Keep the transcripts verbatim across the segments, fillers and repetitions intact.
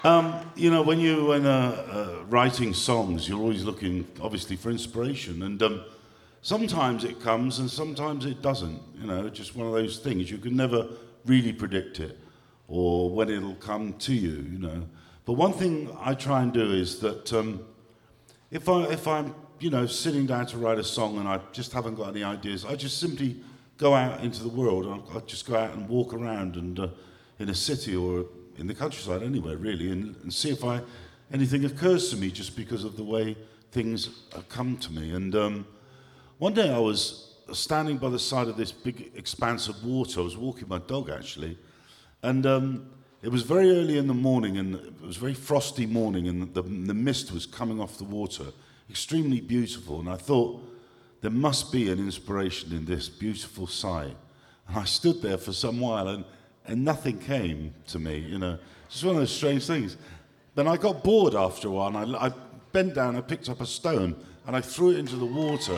Um, you know, when you when uh, uh, writing songs, you're always looking, obviously, for inspiration, and um, sometimes it comes, and sometimes it doesn't. You know, just one of those things. You can never really predict it, or when it'll come to you. You know, but one thing I try and do is that um, if I if I'm you know sitting down to write a song and I just haven't got any ideas, I just simply go out into the world. I, I just go out and walk around and uh, in a city or in the countryside, anywhere really, and, and see if I anything occurs to me just because of the way things have come to me. And um, one day I was standing by the side of this big expanse of water. I was walking my dog actually, and um, it was very early in the morning, and it was a very frosty morning, and the, the mist was coming off the water, extremely beautiful. And I thought there must be an inspiration in this beautiful sight. And I stood there for some while, and and nothing came to me, you know. It's just one of those strange things. Then I got bored after a while, and I, I bent down, I picked up a stone, and I threw it into the water.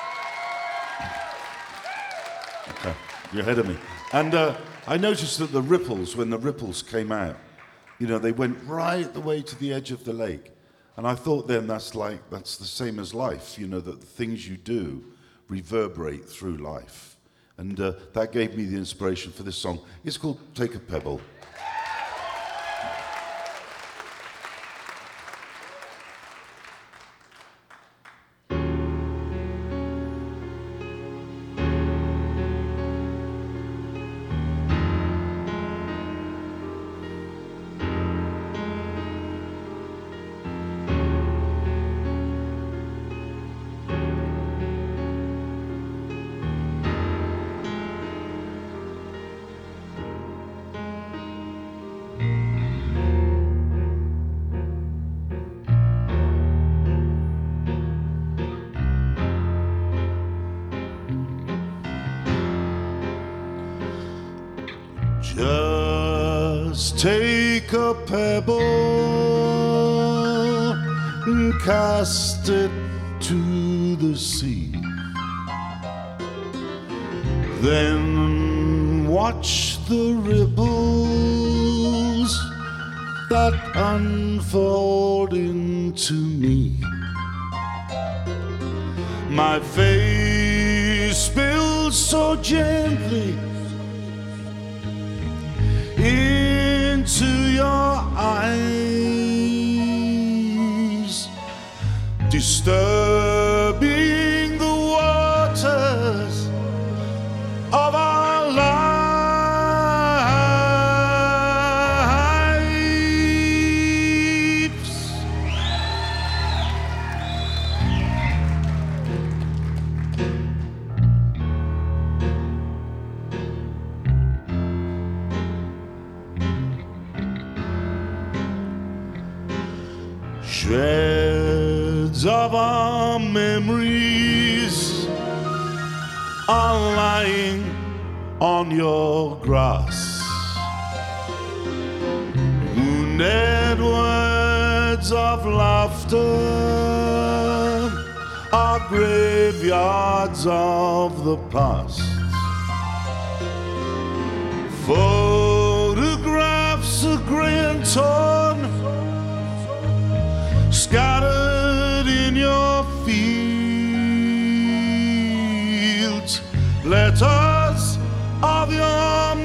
Okay, you're ahead of me. And uh, I noticed that the ripples, when the ripples came out, you know, they went right the way to the edge of the lake. And I thought then that's like, that's the same as life, you know, that the things you do reverberate through life. And uh, that gave me the inspiration for this song. It's called Take a Pebble. Just take a pebble and cast it to the sea. Then watch the ripples that unfold into me. My face spills so gently into your eyes, disturbing the waters of our lives. Shreds of our memories are lying on your grass. Wounded words of laughter are graveyards of the past. Photographs are grey and torn, scattered in your fields, letters of your